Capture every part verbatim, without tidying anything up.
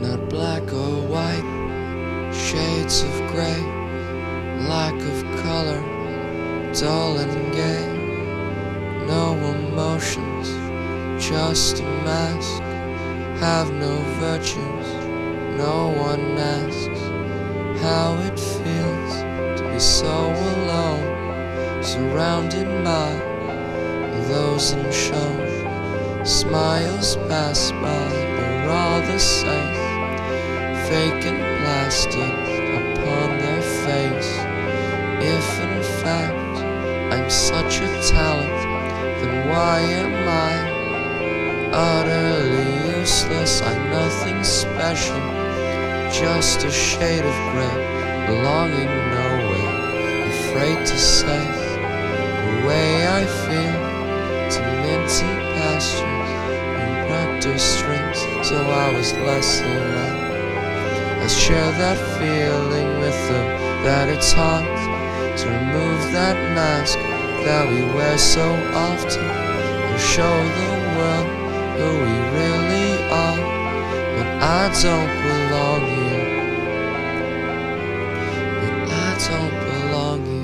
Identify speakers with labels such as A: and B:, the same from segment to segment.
A: not black or white, shades of gray, lack of color, dull and gay. No emotions, just a mask, have no virtues. No one asks how it feels to be so alone, surrounded by those unshown. Smiles pass by, they're all the same, fake and plastered upon their face. If in fact I'm such a talent, then why am I utterly useless? I'm nothing special, just a shade of gray, belonging nowhere, afraid to say the way I feel to minty pastures and practice strings. So I was less alone. I share that feeling with them, that it's hard to remove that mask that we wear so often and show the world who we really are. But I don't belong here, but I don't belong here.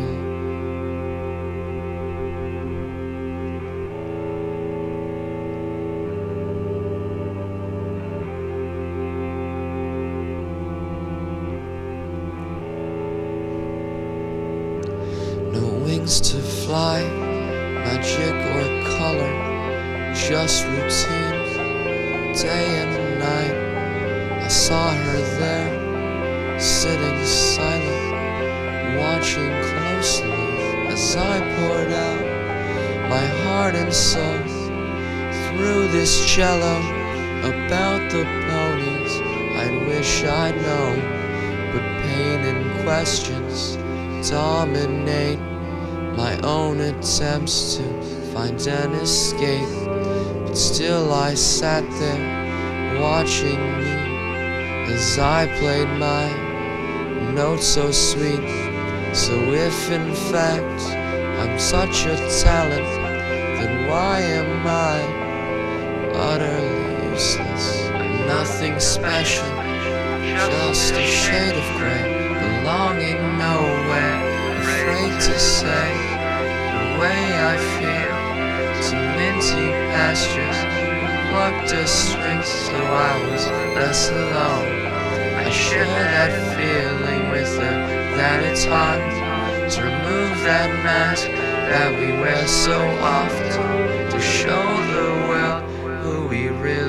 A: No wings to fly, magic or color, just routine, day and night. I saw her there, sitting silent, watching closely as I poured out my heart and soul through this cello about the ponies I'd wish I'd known. But pain and questions dominate my own attempts to find an escape. But still I sat there watching me as I played my notes so sweet. So if in fact I'm such a talent, then why am I utterly useless? I'm nothing special, just a shade of gray, belonging nowhere, afraid to say the way I feel to minty pastures, plucked a string. So I was less alone. I share that feeling with her, that it's hard to remove that mask that we wear so often to show the world who we really